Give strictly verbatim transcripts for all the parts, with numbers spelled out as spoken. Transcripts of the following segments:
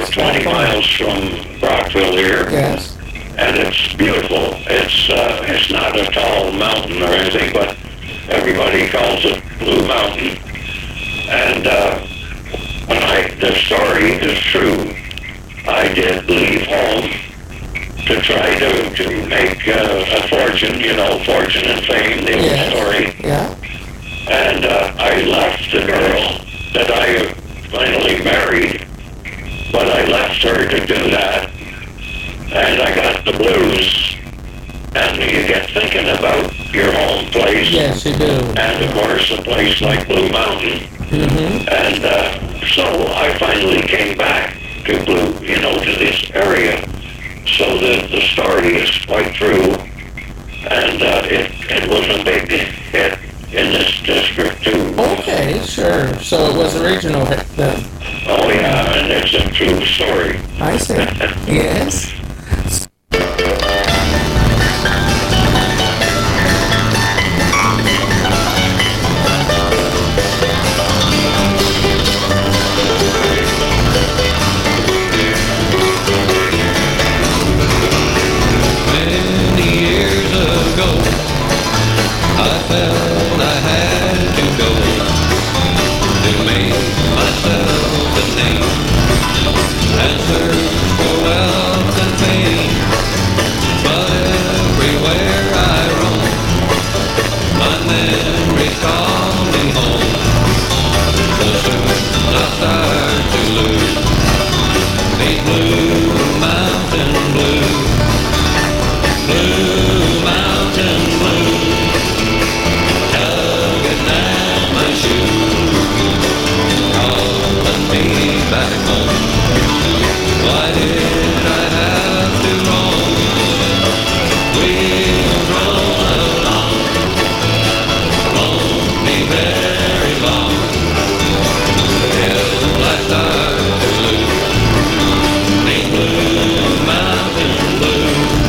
about twenty miles from Brockville here. Yes. And it's beautiful. It's uh, it's not a tall mountain or anything, but everybody calls it Blue Mountain. And uh, when I, the story is true, I did leave home to try to, to make uh, a fortune, you know, fortune and fame, the Yes. old story. Yeah. And uh, I left the girl that I finally married, but I left her to do that. And I got the blues. And you get thinking about your home place. Yes, you do. And of course, a place like Blue Mountain. Mm-hmm. And uh, so I finally came back to Blue, you know, to this area. So the, the story is quite true. And uh, it, it was a big hit in this district too. Okay, sure. So it was a regional hit then. Oh yeah, and it's a true story. I see. Yes. felt I had to go to make myself a name and search for wealth and fame. But everywhere I roam, my memories call me home. So soon I start to lose these blue mountain blues. Blue mountain blues. Back home. Why did I have to roam? We'll roll along, won't be very long till I start to lose these blue mountain blues.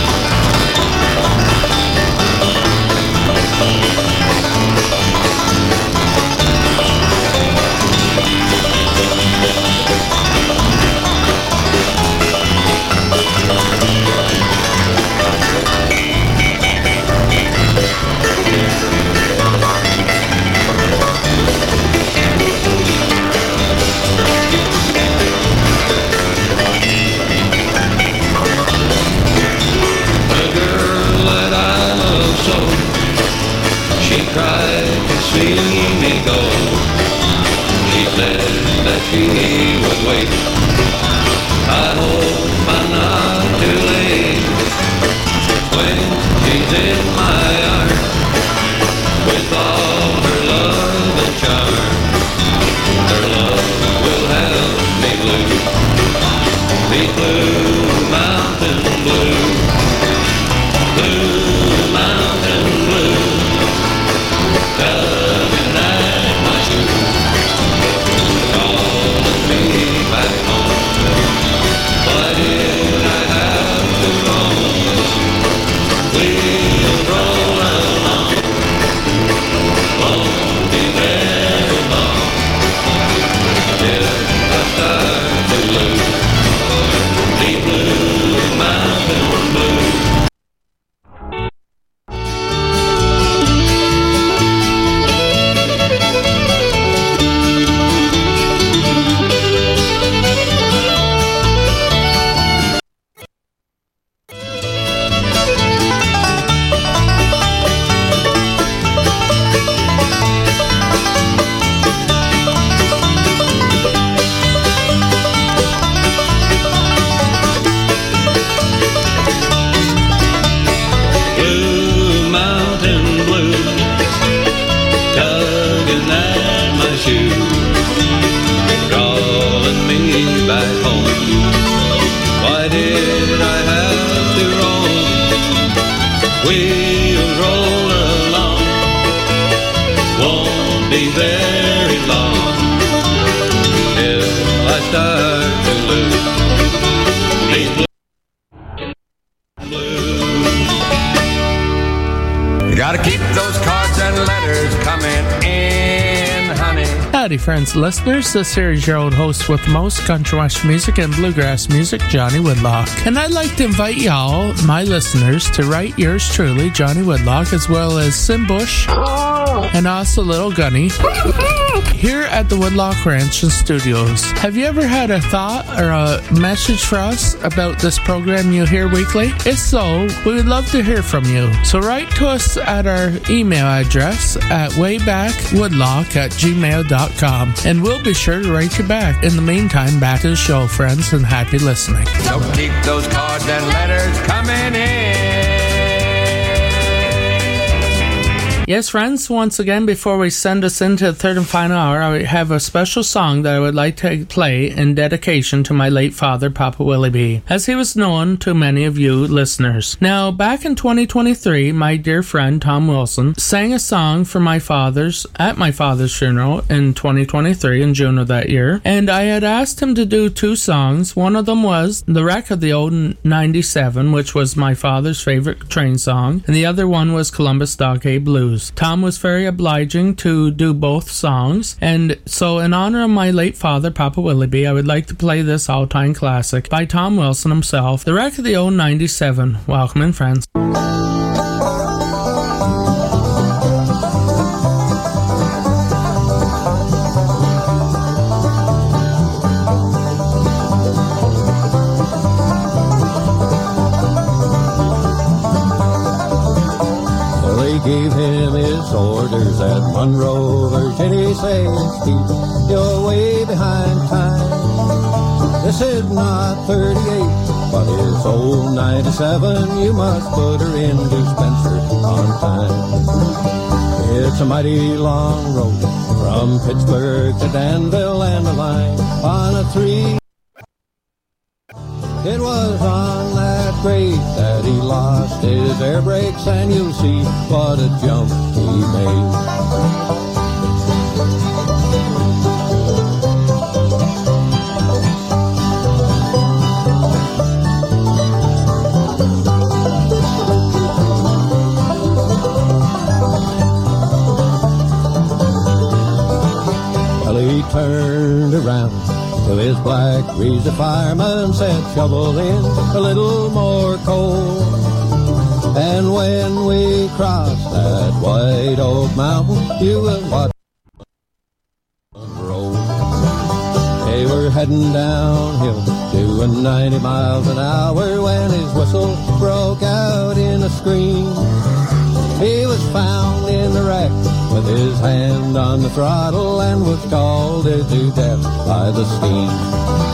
She cried to see me go. She said that she would wait. I hope I'm not too late when she's in my arms with all her love and charm. Her love will help me blue these blue mountain blues. Blue mountain blues. Tugging at my shoes, calling me back home. Why did I have to roam? We'll roll along, won't be very long till I start to lose these blue mountain blues. Howdy, friends and listeners. This here is your old host with the most country western music and bluegrass music, Johnny Woodlock. And I'd like to invite y'all, my listeners, to write yours truly, Johnny Woodlock, as well as Sim Bush and also Little Gunny, here at the Woodlock Ranch and Studios. Have you ever had a thought or a message for us about this program you hear weekly? If so, we would love to hear from you. So write to us at our email address at waybackwoodlock at gmail dot com, and we'll be sure to write you back. In the meantime, back to the show, friends, and happy listening. So keep those cards and letters coming in. Yes, friends, once again, before we send us into the third and final hour, I have a special song that I would like to play in dedication to my late father, Papa Willie B, as he was known to many of you listeners. Now, back in twenty twenty-three, my dear friend Tom Wilson sang a song for my father's, at my father's funeral in twenty twenty-three, in June of that year, and I had asked him to do two songs. One of them was The Wreck of the Old ninety-seven, which was my father's favorite train song, and the other one was Columbus Stockade Blues. Tom was very obliging to do both songs, and so in honor of my late father, Papa Willie B, I would like to play this all-time classic by Tom Wilson himself, The Wreck of the Old ninety-seven. Welcome in, friends. Gave him his orders at Monroe, Virginia, saying, keep your way behind time. This is not thirty-eight, but his old ninety-seven, you must put her into Spencer on time. It's a mighty long road from Pittsburgh to Danville and the line on a three. It was on that grade that he lost his air brakes, and you'll see what a jump he made. Well, he turned around to his black greaser fireman, said, shovel in a little more coal. And when we cross that White Oak Mountain, you will watch the road. They were heading downhill, doing ninety miles an hour, when his whistle broke out in a scream. He was found in the wreck with his hand on the throttle and was scalded to death by the steam.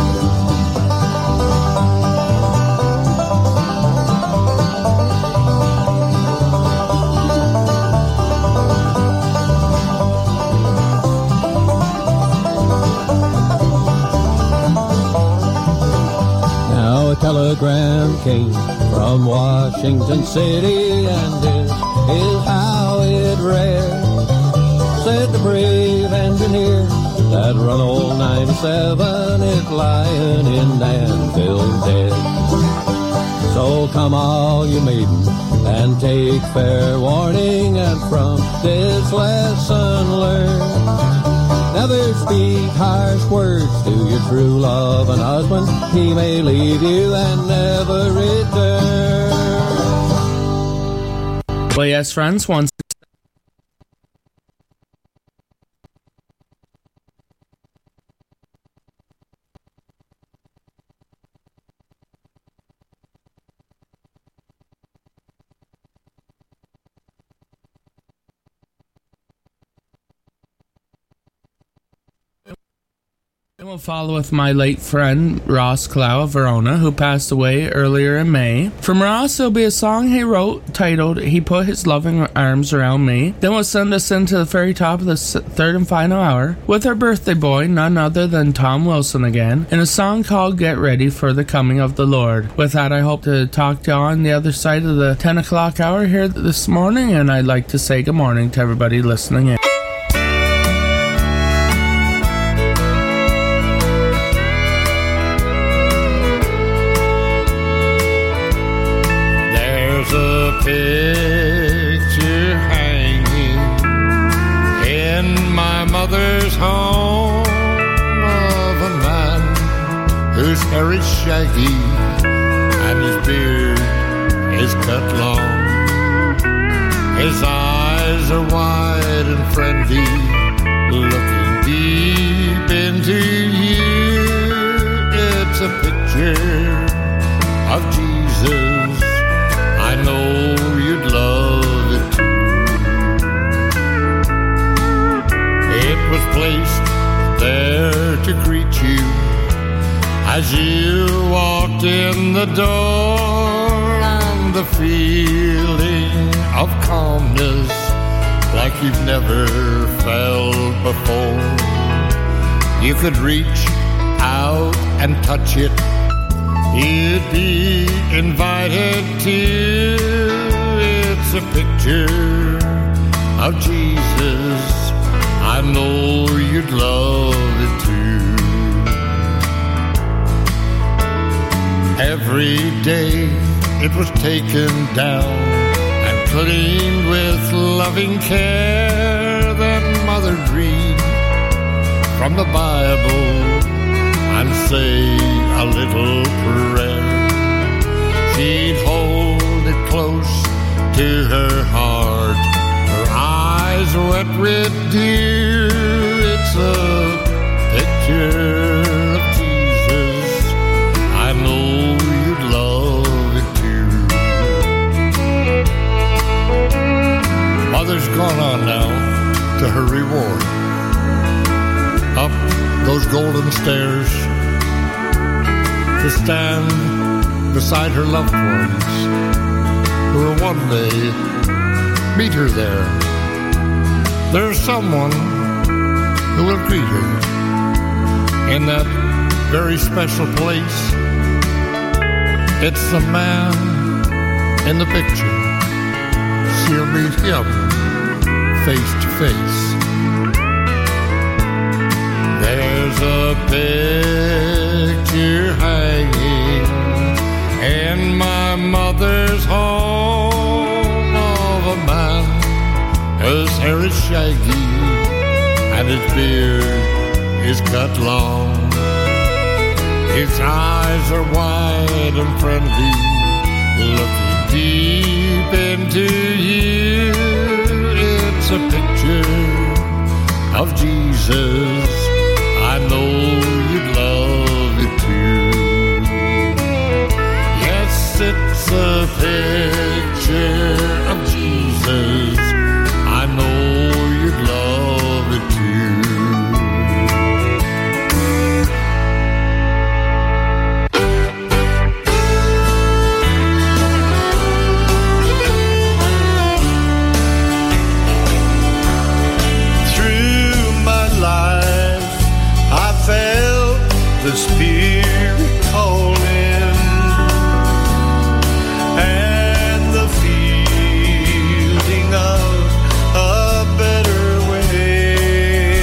Now a telegram came from Washington City, and this is how it read. Said the brave engineer that run old ninety-seven is lying in Danville dead. So come all you maidens and take fair warning, and from this lesson learn. Never speak harsh words to your true love and husband. He may leave you and never return. Well, yes, friends, once And we'll follow with my late friend Ross Clow of Verona, who passed away earlier in May. From Ross, there'll be a song he wrote titled He Put His Loving Arms Around Me. Then we'll send us into the very top of the third and final hour with our birthday boy, none other than Tom Wilson again, in a song called Get Ready for the Coming of the Lord. With that, I hope to talk to you on the other side of the ten o'clock hour here this morning, and I'd like to say good morning to everybody listening in. Picture hanging in my mother's home of a man whose hair is shaggy and his beard is cut long. His eyes are wide and friendly, looking deep into you. It's a picture of Jesus. I know you'd love it too. It was placed there to greet you as you walked in the door, and the feeling of calmness like you've never felt before. You could reach out and touch it. You'd be invited to. It's a picture of Jesus. I know you'd love it too. Every day it was taken down and cleaned with loving care. Then Mother'd read from the Bible and say a little prayer. She'd hold it close to her heart, her eyes wet with dew. It's a picture of Jesus. I know you'd love it too. Mother's gone on now to her reward, up those golden stairs to stand beside her loved ones who will one day meet her there. There's someone who will greet her in that very special place. It's the man in the picture. She'll meet him face to face. There's a picture hanging in my mother's home of a man whose hair is shaggy and his beard is cut long. His eyes are wide and friendly, looking deep into you. It's a picture of Jesus. I know you'd love it too. Yes, it's a picture of Jesus. I know you'd love it too. Through my life I felt the Spirit calling, and the feeling of a better way.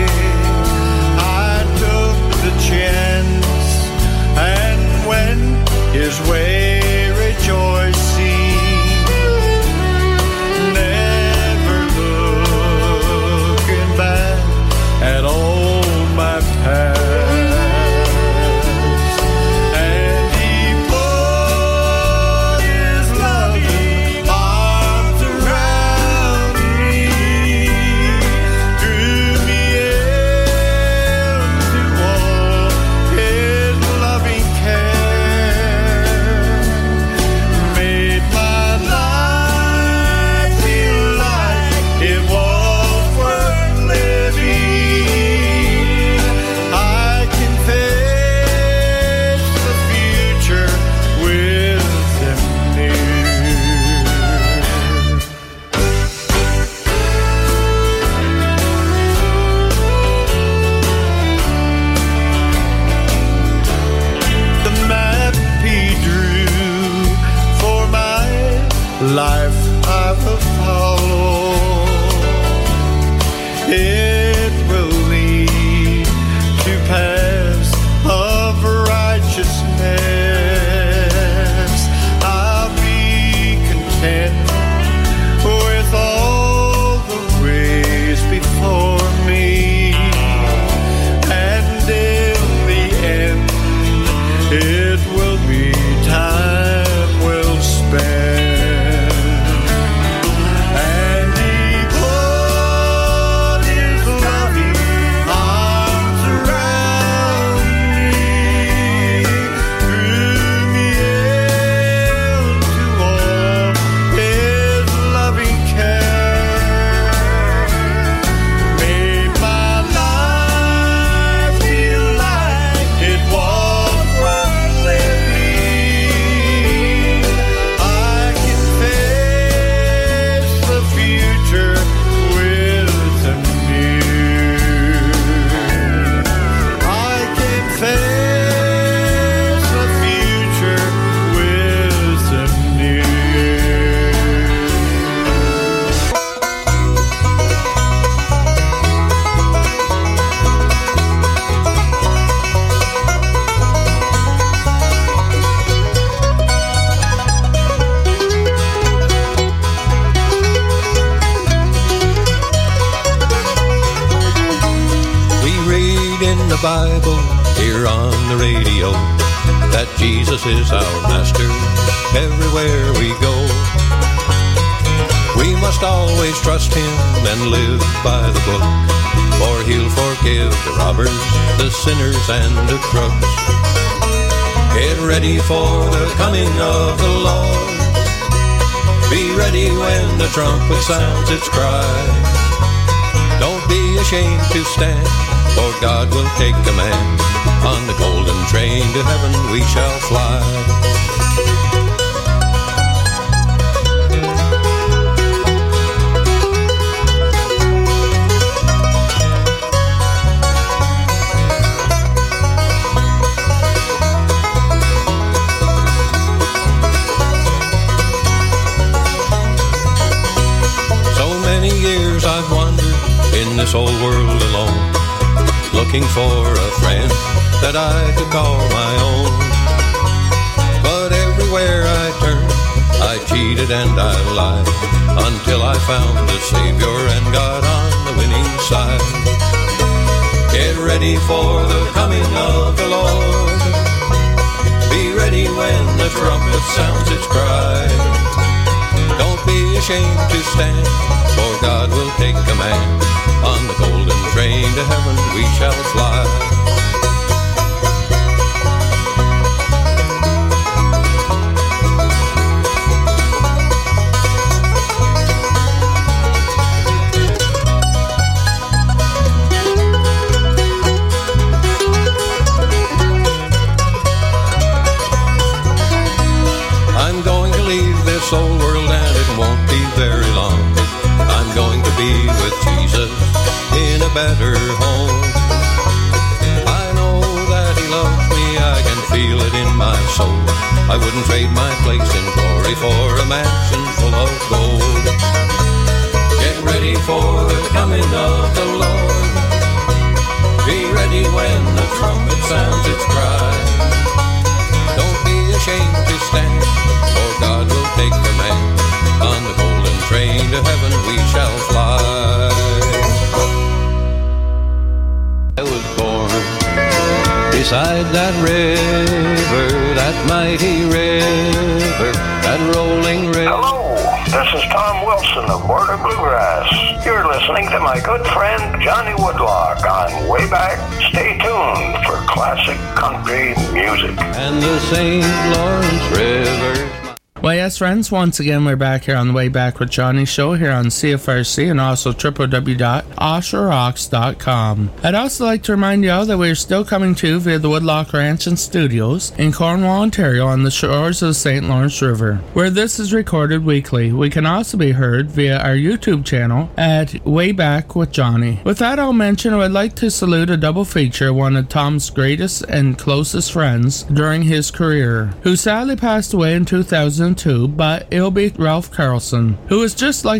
I took the chance and went his way rejoicing, never looking back at all my past. And he put his loving arms around me, drew me into all his loving care, made my life feel like it was worth living. I can face the future with him near. The map he drew for my life I will follow. It will lead to paths of righteousness. I'll be content with all the ways before me. Bible, hear on the radio that Jesus is our master everywhere we go. We must always trust him and live by the book, for he'll forgive the robbers, the sinners, and the crooks. Get ready for the coming of the Lord. Be ready when the trumpet sounds its cry. Don't be ashamed to stand, for God will take command. On the golden train to heaven we shall fly. I've wandered in this old world alone, looking for a friend that I could call my own. But everywhere I turned, I cheated and I lied, until I found a Savior and got on the winning side. Get ready for the coming of the Lord. Be ready when the trumpet sounds its cry. Don't be ashamed to stand, for God will take command. On the golden train to heaven we shall fly. I'm going to leave this old world and it won't be very long. I'm going to be with Jesus in a better home. I know that he loves me, I can feel it in my soul. I wouldn't trade my place in glory for a mansion full of gold. Get ready for the coming of the Lord. Be ready when the trumpet sounds its cry. Don't be ashamed to stand, for God will take command. On the golden train to heaven we shall fly. I was born beside that river, that mighty river, that rolling river. Hello, this is Tom Wilson of Border Bluegrass. You're listening to my good friend Johnny Woodlock on Way Back. Stay tuned for classic country music. And the Saint Lawrence River. Well, yes, friends, once again, we're back here on the Way Back with Johnny show here on C F R C and also w w w dot osher rocks dot com. I'd also like to remind you all that we're still coming to you via the Woodlock Ranch and Studios in Cornwall, Ontario on the shores of the Saint Lawrence River, where this is recorded weekly. We can also be heard via our YouTube channel at Way Back with Johnny. With that, I'll mention I would like to salute a double feature, one of Tom's greatest and closest friends during his career, who sadly passed away in two thousand two, but it'll be Ralph Carlson, who is just like